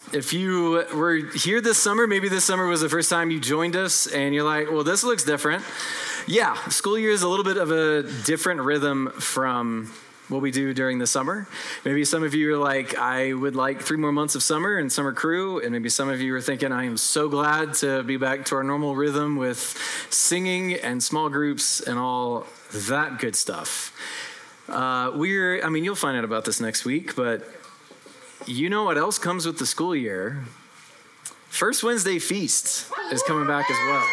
If you were here this summer, maybe this summer was the first time you joined us and you're like, well, this looks different. Yeah, school year is a little bit of a different rhythm from what we do during the summer. Maybe some of you are like, I would like 3 more months of summer and summer crew. And maybe some of you are thinking, I am so glad to be back to our normal rhythm with singing and small groups and all that good stuff. You'll find out about this next week, but you know what else comes with the school year? First Wednesday Feast is coming back as well.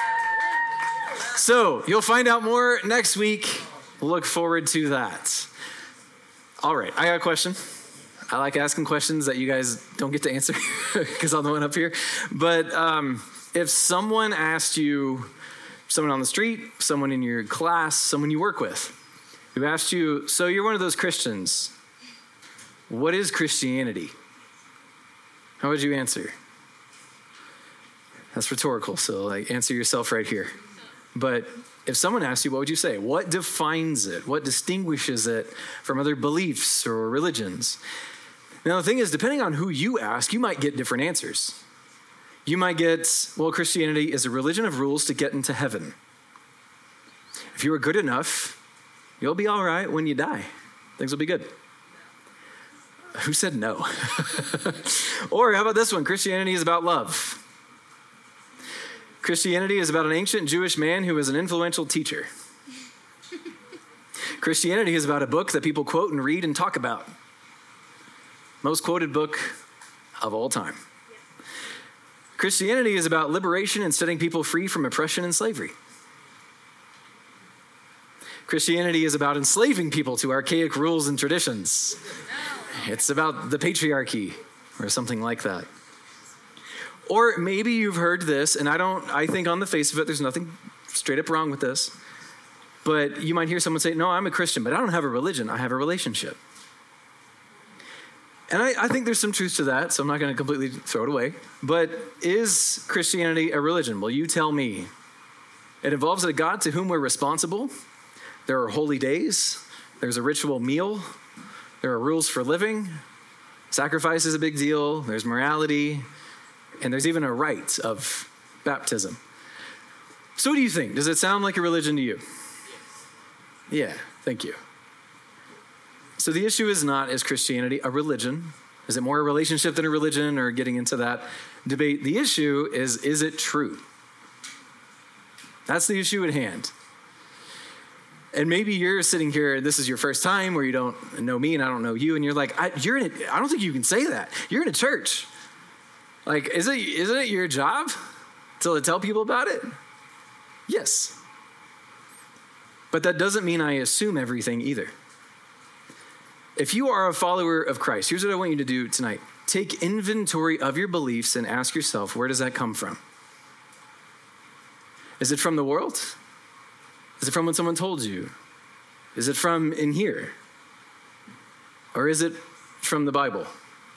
So you'll find out more next week. Look forward to that. All right, I got a question. I like asking questions that you guys don't get to answer because I'm the one up here. But if someone asked you, someone on the street, someone in your class, someone you work with, who asked you, so you're one of those Christians, what is Christianity? How would you answer? That's rhetorical, so answer yourself right here. But if someone asked you, what would you say? What defines it? What distinguishes it from other beliefs or religions? Now, the thing is, depending on who you ask, you might get different answers. You might get, well, Christianity is a religion of rules to get into heaven. If you are good enough, you'll be all right when you die. Things will be good. Who said no? Or how about this one? Christianity is about love. Christianity is about an ancient Jewish man who was an influential teacher. Christianity is about a book that people quote and read and talk about. Most quoted book of all time. Christianity is about liberation and setting people free from oppression and slavery. Christianity is about enslaving people to archaic rules and traditions. It's about the patriarchy or something like that. Or maybe you've heard this, and I think on the face of it, there's nothing straight up wrong with this. But you might hear someone say, no, I'm a Christian, but I don't have a religion. I have a relationship. And I think there's some truth to that, so I'm not going to completely throw it away. But is Christianity a religion? Well, you tell me. It involves a God to whom we're responsible. There are holy days. There's a ritual meal. There are rules for living. Sacrifice is a big deal. There's morality. And there's even a rite of baptism. So what do you think? Does it sound like a religion to you? Yeah, thank you. So the issue is not, is Christianity a religion? Is it more a relationship than a religion, or getting into that debate? The issue is it true? That's the issue at hand. And maybe you're sitting here, this is your first time where you don't know me and I don't know you, and you're like, I don't think you can say that. You're in a church. Like, isn't it your job to tell people about it? Yes. But that doesn't mean I assume everything either. If you are a follower of Christ, here's what I want you to do tonight. Take inventory of your beliefs and ask yourself, where does that come from? Is it from the world? Is it from what someone told you? Is it from in here? Or is it from the Bible?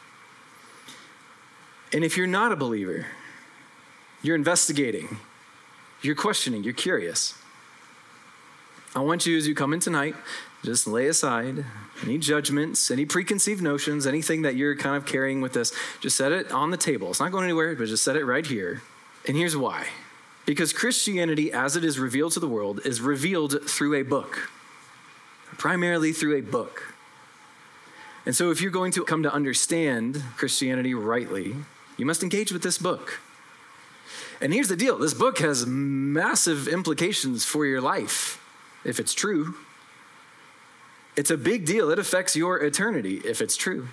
And if you're not a believer, you're investigating, you're questioning, you're curious. I want you, as you come in tonight, just lay aside any judgments, any preconceived notions, anything that you're kind of carrying with this. Just set it on the table. It's not going anywhere, but just set it right here. And here's why. Because Christianity, as it is revealed to the world, is revealed through a book. Primarily through a book. And so if you're going to come to understand Christianity rightly, you must engage with this book. And here's the deal. This book has massive implications for your life, if it's true. It's a big deal. It affects your eternity, if it's true.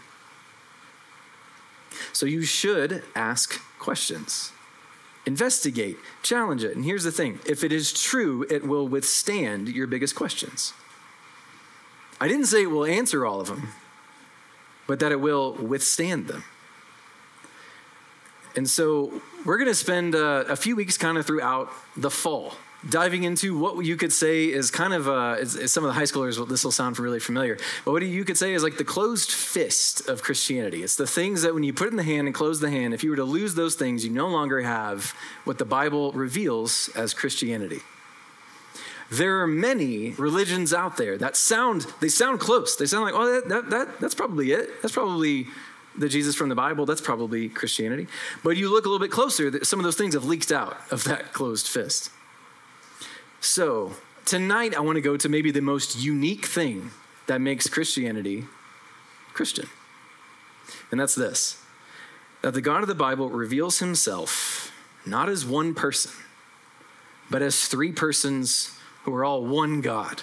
So you should ask questions. Investigate, challenge it. And here's the thing. If it is true, it will withstand your biggest questions. I didn't say it will answer all of them, but that it will withstand them. And so we're going to spend a few weeks kind of throughout the fall diving into what you could say is kind of, some of the high schoolers, this will sound really familiar, but what you could say is like the closed fist of Christianity. It's the things that when you put it in the hand and close the hand, if you were to lose those things, you no longer have what the Bible reveals as Christianity. There are many religions out there that sound close. They sound like, oh, that's probably it. That's probably the Jesus from the Bible, that's probably Christianity. But you look a little bit closer, some of those things have leaked out of that closed fist. So tonight I want to go to maybe the most unique thing that makes Christianity Christian. And that's this, that the God of the Bible reveals himself not as one person, but as three persons who are all one God.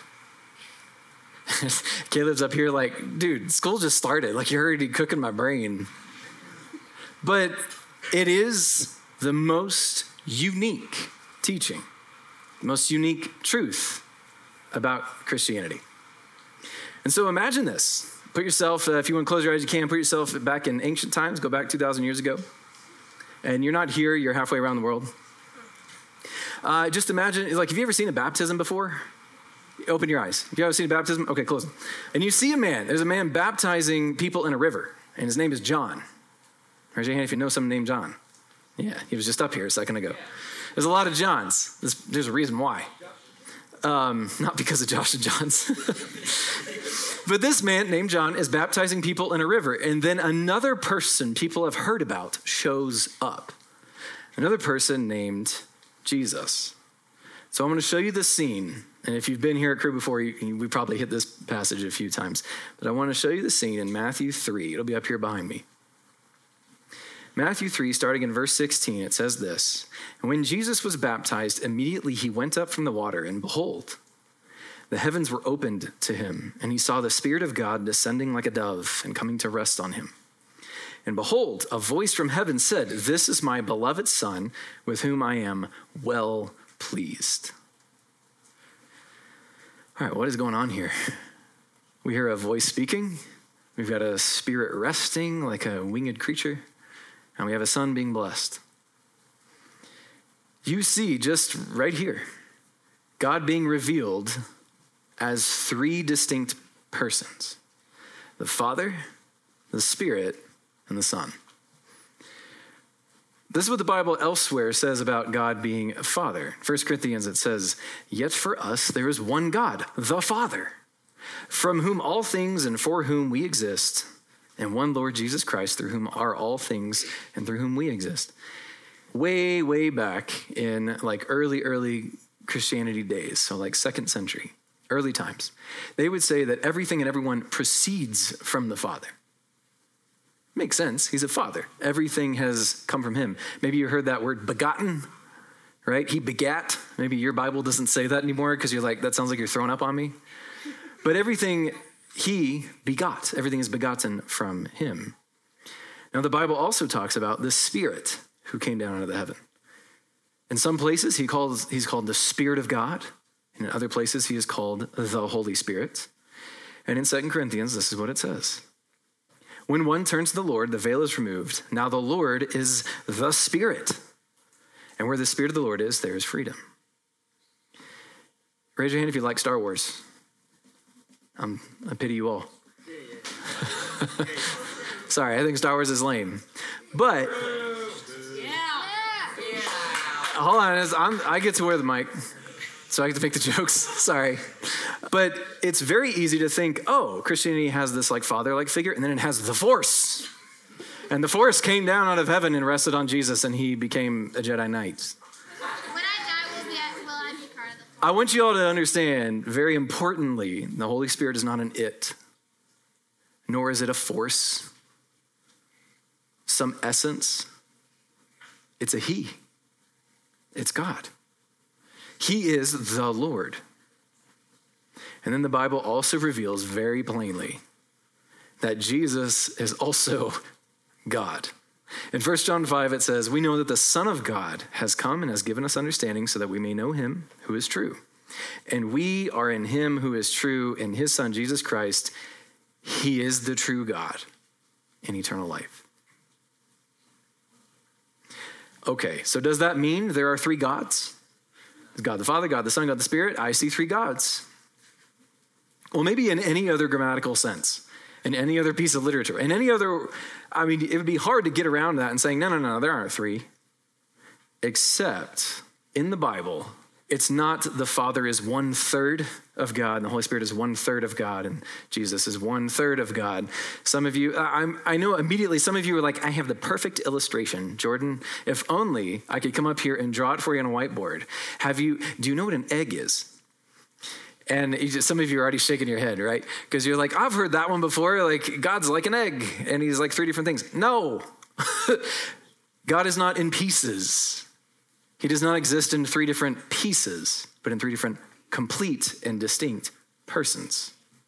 Caleb's up here like, dude, school just started. Like, you're already cooking my brain. But it is the most unique teaching, the most unique truth about Christianity. And so imagine this. Put yourself, if you want to close your eyes, you can. Put yourself back in ancient times. Go back 2,000 years ago. And you're not here. You're halfway around the world. Just imagine, like, have you ever seen a baptism before? Open your eyes. Have you ever seen a baptism? Okay, close them. And you see a man. There's a man baptizing people in a river. And his name is John. Raise your hand if you know someone named John. Yeah, he was just up here a second ago. There's a lot of Johns. There's a reason why. Not because of Josh and John's. But this man named John is baptizing people in a river. And then another person people have heard about shows up. Another person named Jesus. So I'm going to show you the scene. And if you've been here at Crew before, we probably hit this passage a few times. But I want to show you the scene in Matthew 3. It'll be up here behind me. Matthew 3, starting in verse 16, it says this. And when Jesus was baptized, immediately he went up from the water, and behold, the heavens were opened to him, and he saw the Spirit of God descending like a dove and coming to rest on him. And behold, a voice from heaven said, "This is my beloved Son, with whom I am well pleased." All right, what is going on here? We hear a voice speaking. We've got a spirit resting like a winged creature. And we have a son being blessed. You see just right here, God being revealed as three distinct persons: the Father, the Spirit, and the Son. This is what the Bible elsewhere says about God being a Father. 1 Corinthians, it says, "Yet for us there is one God, the Father, from whom all things and for whom we exist, and one Lord Jesus Christ, through whom are all things and through whom we exist." Way, way back in like early Christianity days, so like 2nd century, early times, they would say that everything and everyone proceeds from the Father. Makes sense. He's a father. Everything has come from him. Maybe you heard that word begotten, right? He begat. Maybe your Bible doesn't say that anymore because you're like, that sounds like you're throwing up on me. But everything he begot. Everything is begotten from him. Now, the Bible also talks about the Spirit who came down out of the heaven. In some places, he's called the Spirit of God. And in other places, he is called the Holy Spirit. And in 2 Corinthians, this is what it says. When one turns to the Lord, the veil is removed. Now the Lord is the Spirit. And where the Spirit of the Lord is, there is freedom. Raise your hand if you like Star Wars. I pity you all. Sorry, I think Star Wars is lame. But, hold on, I get to wear the mic, so I get to make the jokes. Sorry. But it's very easy to think, oh, Christianity has this like father-like figure, and then it has the Force. And the Force came down out of heaven and rested on Jesus, and he became a Jedi Knight. When I die, will I be part of the Force? I want you all to understand, very importantly, the Holy Spirit is not an it, nor is it a force, some essence. It's a he. It's God. He is the Lord. And then the Bible also reveals very plainly that Jesus is also God. In 1 John 5, it says, "We know that the Son of God has come and has given us understanding so that we may know him who is true. And we are in him who is true, in his Son, Jesus Christ. He is the true God in eternal life." Okay, so does that mean there are three gods? God the Father, God the Son, God the Spirit. I see three gods. Well, maybe in any other grammatical sense, in any other piece of literature, in any other, it would be hard to get around that and saying, no, there aren't three. Except in the Bible, It's not the Father is 1/3 of God, and the Holy Spirit is 1/3 of God, and Jesus is 1/3 of God. Some of you, I know immediately some of you are like, I have the perfect illustration. Jordan, if only I could come up here and draw it for you on a whiteboard. Do you know what an egg is? And some of you are already shaking your head, right? Because you're like, I've heard that one before. Like, God's like an egg, and he's like 3 different things. No, God is not in pieces. He does not exist in 3 different pieces, but in 3 different complete and distinct persons.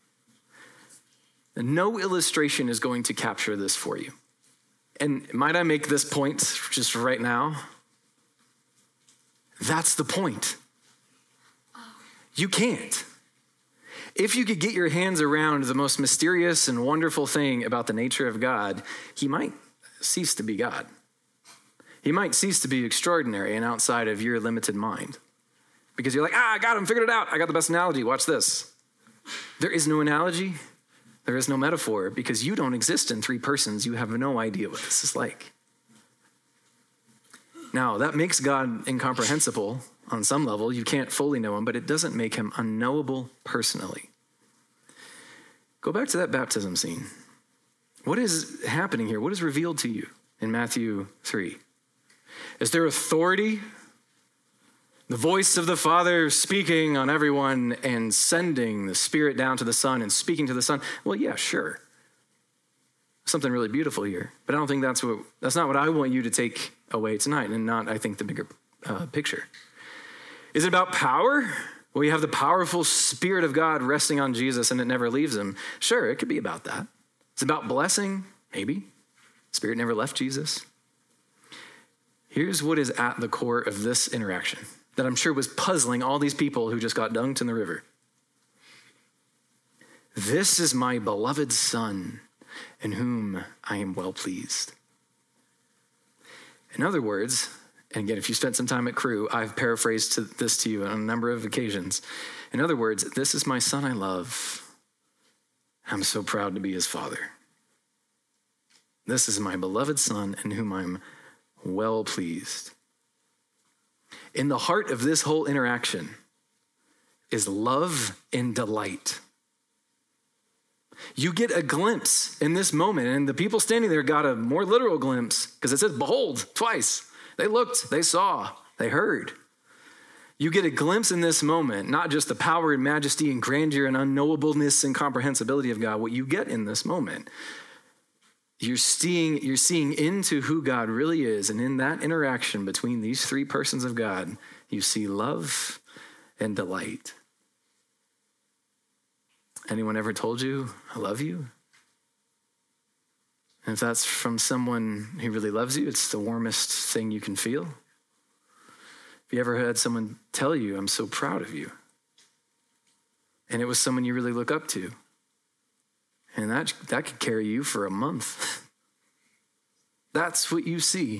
And no illustration is going to capture this for you. And might I make this point just right now? That's the point. You can't. If you could get your hands around the most mysterious and wonderful thing about the nature of God, he might cease to be God. He might cease to be extraordinary and outside of your limited mind. Because you're like, I got him, figured it out. I got the best analogy. Watch this. There is no analogy. There is no metaphor because you don't exist in 3 persons. You have no idea what this is like. Now, that makes God incomprehensible on some level. You can't fully know him, but it doesn't make him unknowable personally. Go back to that baptism scene. What is happening here? What is revealed to you in Matthew 3? Is there authority? The voice of the Father speaking on everyone and sending the Spirit down to the Son and speaking to the Son? Well, yeah, sure. Something really beautiful here. But I don't think that's not what I want you to take away tonight, and not, I think, the bigger picture. Is it about power? Well, you have the powerful Spirit of God resting on Jesus and it never leaves him. Sure, it could be about that. It's about blessing, maybe. Spirit never left Jesus. Here's what is at the core of this interaction that I'm sure was puzzling all these people who just got dunked in the river. This is my beloved Son, in whom I am well pleased. In other words, and again, if you spent some time at Cru, I've paraphrased this to you on a number of occasions. In other words, this is my Son I love. I'm so proud to be his father. This is my beloved Son, in whom I'm well pleased. In the heart of this whole interaction is love and delight. You get a glimpse in this moment, and the people standing there got a more literal glimpse because it says, behold, twice. They looked, they saw, they heard. You get a glimpse in this moment, not just the power and majesty and grandeur and unknowableness and comprehensibility of God. What you get in this moment, you're seeing into who God really is. And in that interaction between these 3 persons of God, you see love and delight. Anyone ever told you, I love you? And if that's from someone who really loves you, it's the warmest thing you can feel. Have you ever had someone tell you, I'm so proud of you? And it was someone you really look up to. And that could carry you for a month. That's what you see.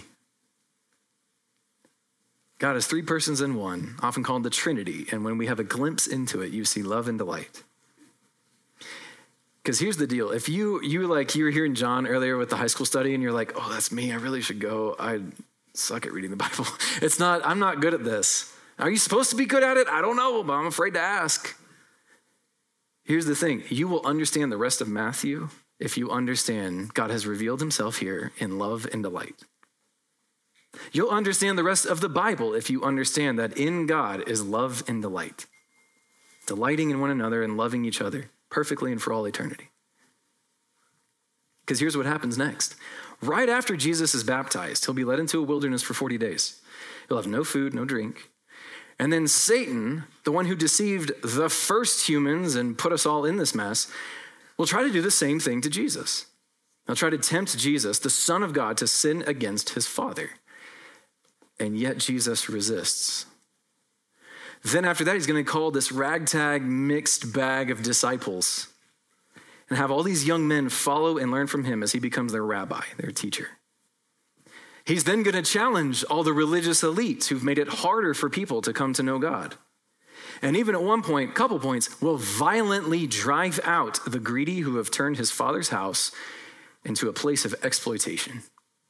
God is 3 persons in one, often called the Trinity. And when we have a glimpse into it, you see love and delight. Because here's the deal. If you were hearing John earlier with the high school study and you're like, oh, that's me. I really should go. I suck at reading the Bible. I'm not good at this. Are you supposed to be good at it? I don't know, but I'm afraid to ask. Here's the thing. You will understand the rest of Matthew if you understand God has revealed himself here in love and delight. You'll understand the rest of the Bible if you understand that in God is love and delight. Delighting in one another and loving each other perfectly and for all eternity. Because here's what happens next. Right after Jesus is baptized, he'll be led into a wilderness for 40 days. He'll have no food, no drink. And then Satan, the one who deceived the first humans and put us all in this mess, will try to do the same thing to Jesus. He'll try to tempt Jesus, the Son of God, to sin against his Father. And yet Jesus resists. Then after that, he's going to call this ragtag mixed bag of disciples and have all these young men follow and learn from him as he becomes their rabbi, their teacher. He's then going to challenge all the religious elites who've made it harder for people to come to know God. And even at one point, couple points, will violently drive out the greedy who have turned his Father's house into a place of exploitation.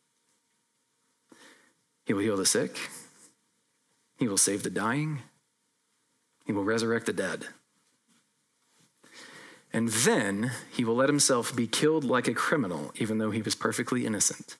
He will heal the sick. He will save the dying. He will resurrect the dead. And then he will let himself be killed like a criminal, even though he was perfectly innocent.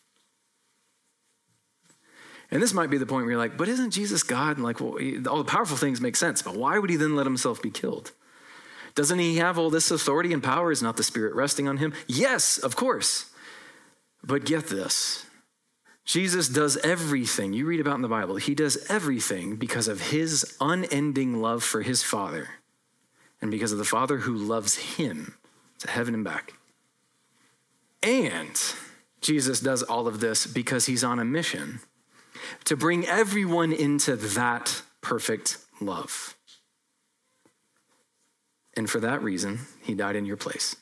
And this might be the point where you're like, but isn't Jesus God? And like, well, all the powerful things make sense, but why would he then let himself be killed? Doesn't he have all this authority and power? Is not the Spirit resting on him? Yes, of course. But get this. Jesus does everything you read about in the Bible. He does everything because of his unending love for his Father and because of the Father who loves him to heaven and back. And Jesus does all of this because he's on a mission to bring everyone into that perfect love. And for that reason, he died in your place.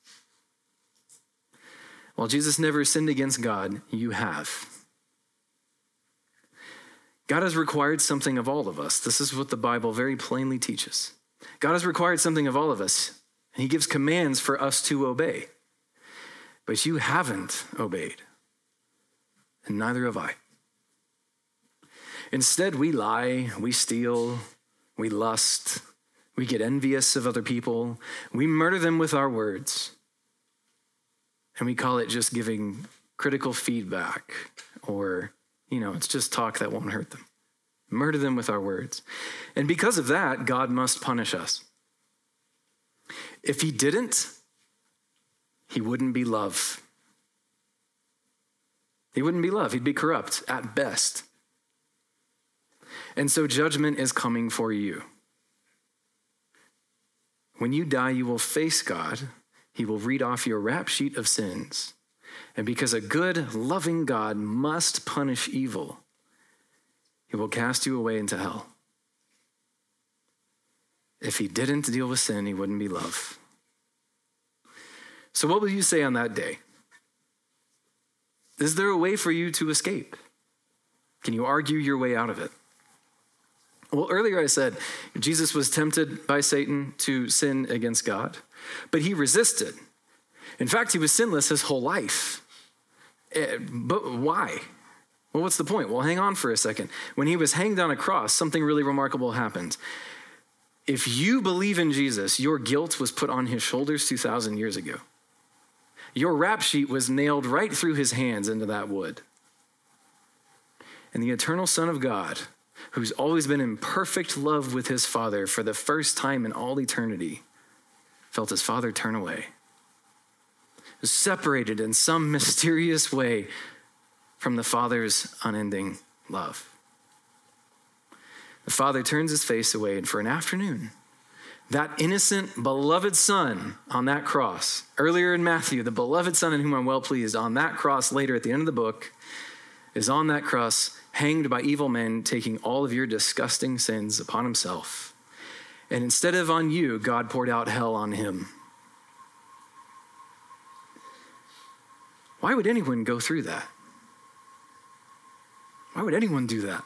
While Jesus never sinned against God, you have. God has required something of all of us. This is what the Bible very plainly teaches. God has required something of all of us, and he gives commands for us to obey. But you haven't obeyed, and neither have I. Instead, we lie, we steal, we lust, we get envious of other people, we murder them with our words, and we call it just giving critical feedback, or, it's just talk that won't hurt them. Murder them with our words. And because of that, God must punish us. If he didn't, he wouldn't be love. He wouldn't be love. He'd be corrupt at best. And so judgment is coming for you. When you die, you will face God. He will read off your rap sheet of sins. And because a good, loving God must punish evil, he will cast you away into hell. If he didn't deal with sin, he wouldn't be love. So what will you say on that day? Is there a way for you to escape? Can you argue your way out of it? Well, earlier I said Jesus was tempted by Satan to sin against God, but he resisted. In fact, he was sinless his whole life. But why? Well, what's the point? Well, hang on for a second. When he was hanged on a cross, something really remarkable happened. If you believe in Jesus, your guilt was put on his shoulders 2,000 years ago. Your rap sheet was nailed right through his hands into that wood. And the eternal Son of God, who's always been in perfect love with his Father for the first time in all eternity, felt his Father turn away. Was separated in some mysterious way from the Father's unending love. The Father turns his face away, and for an afternoon, that innocent, beloved Son on that cross, earlier in Matthew, the beloved Son in whom I'm well pleased, on that cross later at the end of the book, is on that cross, hanged by evil men, taking all of your disgusting sins upon himself. And instead of on you, God poured out hell on him. Why would anyone go through that? Why would anyone do that?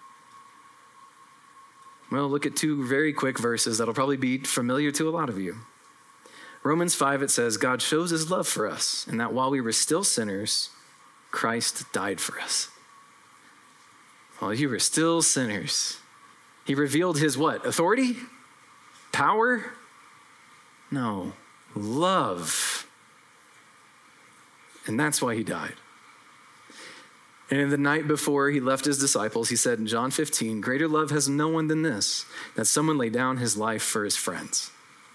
Well, look at two very quick verses that'll probably be familiar to a lot of you. Romans 5, it says, God shows his love for us, and that while we were still sinners, Christ died for us. While you were still sinners, he revealed his what? Authority? Power? No, love. And that's why he died. And in the night before he left his disciples, he said in John 15, greater love has no one than this, that someone lay down his life for his friends.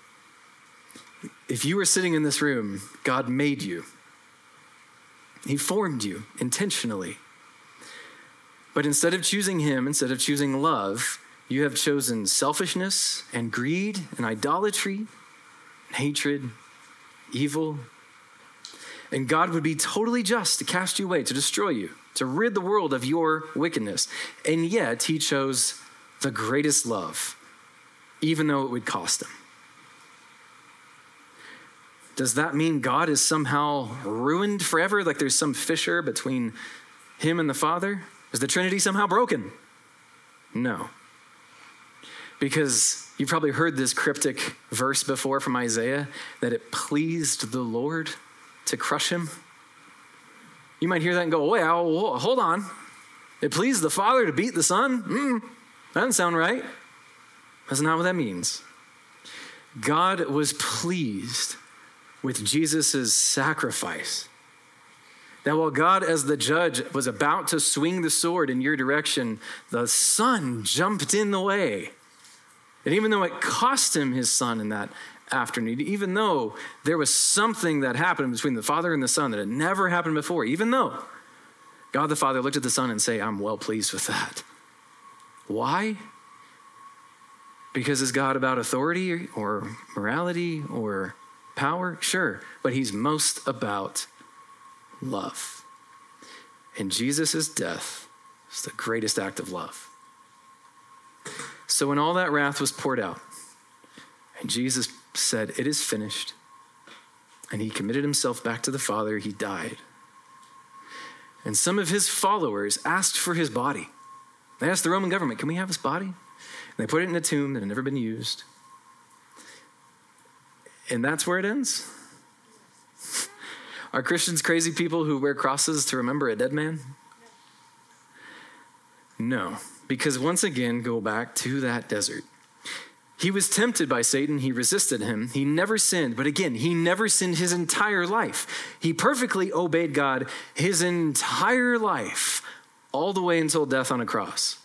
If you were sitting in this room, God made you. He formed you intentionally. But instead of choosing him, instead of choosing love, you have chosen selfishness and greed and idolatry, and hatred, evil. And God would be totally just to cast you away, to destroy you, to rid the world of your wickedness. And yet he chose the greatest love, even though it would cost him. Does that mean God is somehow ruined forever? Like there's some fissure between him and the Father? Is the Trinity somehow broken? No. Because you've probably heard this cryptic verse before from Isaiah, that it pleased the Lord to crush him. You might hear that and go, wait, hold on. It pleased the Father to beat the Son? That doesn't sound right. That's not what that means. God was pleased with Jesus' sacrifice. That while God, as the judge, was about to swing the sword in your direction, the Son jumped in the way. And even though it cost him his son in that afternoon, even though there was something that happened between the Father and the Son that had never happened before, even though God the Father looked at the Son and say, I'm well pleased with that. Why? Because is God about authority or morality or power? Sure, but he's most about love. And Jesus' death is the greatest act of love. So when all that wrath was poured out, and Jesus said, it is finished, and he committed himself back to the Father, he died. And some of his followers asked for his body. They asked the Roman government, can we have his body? And they put it in a tomb that had never been used. And that's where it ends. Are Christians crazy people who wear crosses to remember a dead man? No, because once again, go back to that desert. He was tempted by Satan. He resisted him. He never sinned. But again, he never sinned his entire life. He perfectly obeyed God his entire life, all the way until death on a cross.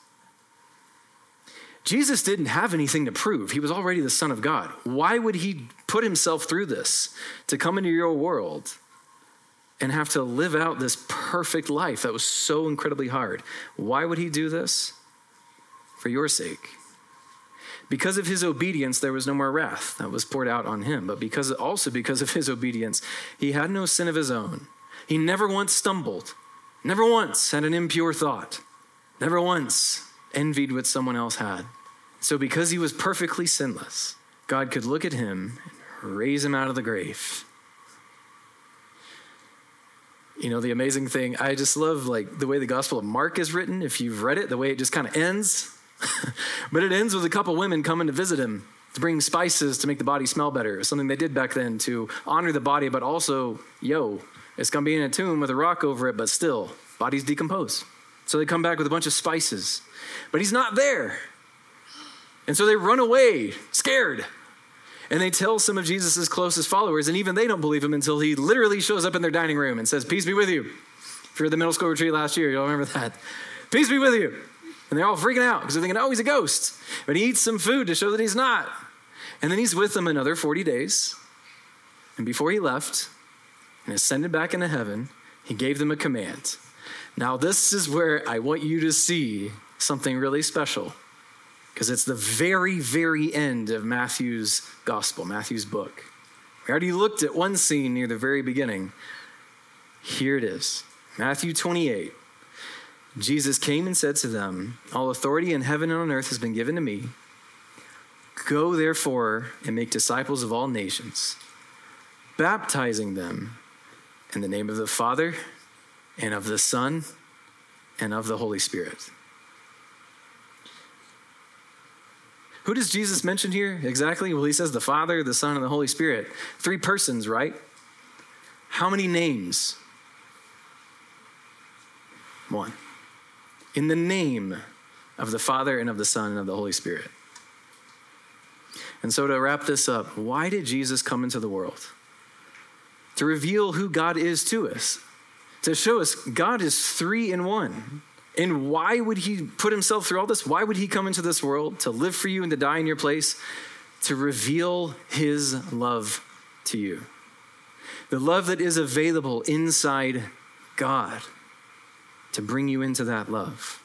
Jesus didn't have anything to prove. He was already the Son of God. Why would he put himself through this to come into your world and have to live out this perfect life that was so incredibly hard? Why would he do this? For your sake. Because of his obedience, there was no more wrath that was poured out on him. But because of his obedience, he had no sin of his own. He never once stumbled, never once had an impure thought, never once envied what someone else had. So because he was perfectly sinless, God could look at him and raise him out of the grave. You know, the amazing thing, I just love like the way the Gospel of Mark is written. If you've read it, the way it just kind of ends. But it ends with a couple women coming to visit him to bring spices to make the body smell better. It was something they did back then to honor the body, but also, it's going to be in a tomb with a rock over it, but still, bodies decompose. So they come back with a bunch of spices. But he's not there. And so they run away, scared. And they tell some of Jesus' closest followers, and even they don't believe him until he literally shows up in their dining room and says, peace be with you. If you were at the middle school retreat last year, you'll remember that. Peace be with you. And they're all freaking out because they're thinking, he's a ghost. But he eats some food to show that he's not. And then he's with them another 40 days. And before he left and ascended back into heaven, he gave them a command. Now, this is where I want you to see something really special, because it's the very, very end of Matthew's gospel, Matthew's book. We already looked at one scene near the very beginning. Here it is, Matthew 28. Jesus came and said to them, all authority in heaven and on earth has been given to me. Go, therefore, and make disciples of all nations, baptizing them in the name of the Father and of the Son and of the Holy Spirit. Who does Jesus mention here exactly? Well, he says the Father, the Son, and the Holy Spirit. 3 persons, right? How many names? 1. In the name of the Father and of the Son and of the Holy Spirit. And so to wrap this up, why did Jesus come into the world? To reveal who God is to us. To show us God is 3 in 1. And why would he put himself through all this? Why would he come into this world? To live for you and to die in your place? To reveal his love to you. The love that is available inside God. To bring you into that love.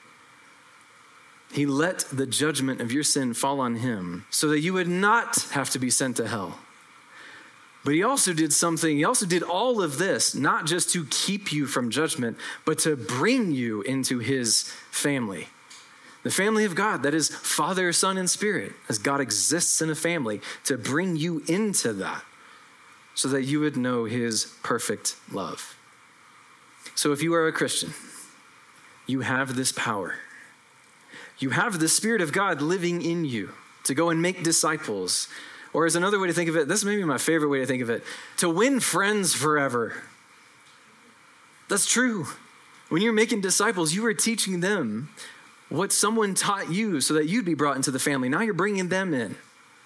He let the judgment of your sin fall on him so that you would not have to be sent to hell. But he also did all of this, not just to keep you from judgment, but to bring you into his family. The family of God, that is Father, Son, and Spirit, as God exists in a family, to bring you into that so that you would know his perfect love. So if you are a Christian, you have this power. You have the Spirit of God living in you to go and make disciples. Or as another way to think of it, this may be my favorite way to think of it, to win friends forever. That's true. When you're making disciples, you are teaching them what someone taught you so that you'd be brought into the family. Now you're bringing them in.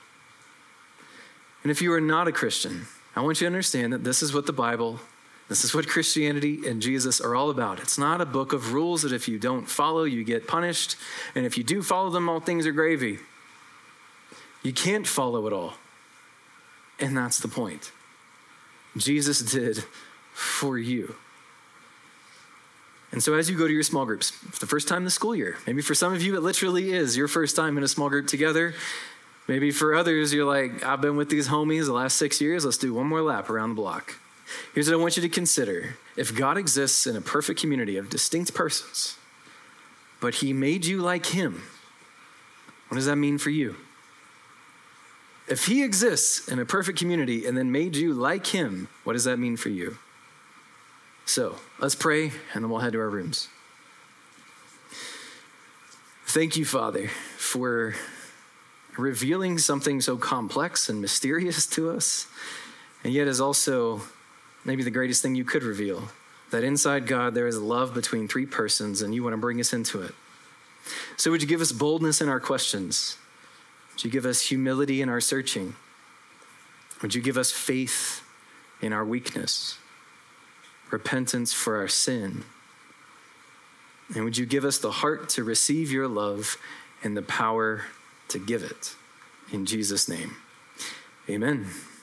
And if you are not a Christian, I want you to understand that this is what the Bible, this is what Christianity and Jesus are all about. It's not a book of rules that if you don't follow, you get punished. And if you do follow them, all things are gravy. You can't follow it all. And that's the point. Jesus did for you. And so as you go to your small groups, for the first time this school year, maybe for some of you it literally is your first time in a small group together. Maybe for others you're like, I've been with these homies the last 6 years. Let's do one more lap around the block. Here's what I want you to consider. If God exists in a perfect community of distinct persons, but he made you like him, what does that mean for you? If he exists in a perfect community and then made you like him, what does that mean for you? So let's pray and then we'll head to our rooms. Thank you, Father, for revealing something so complex and mysterious to us, and yet is also maybe the greatest thing you could reveal, that inside God there is love between three persons, and you want to bring us into it. So would you give us boldness in our questions? Would you give us humility in our searching? Would you give us faith in our weakness? Repentance for our sin? And would you give us the heart to receive your love and the power to give it? In Jesus' name, amen.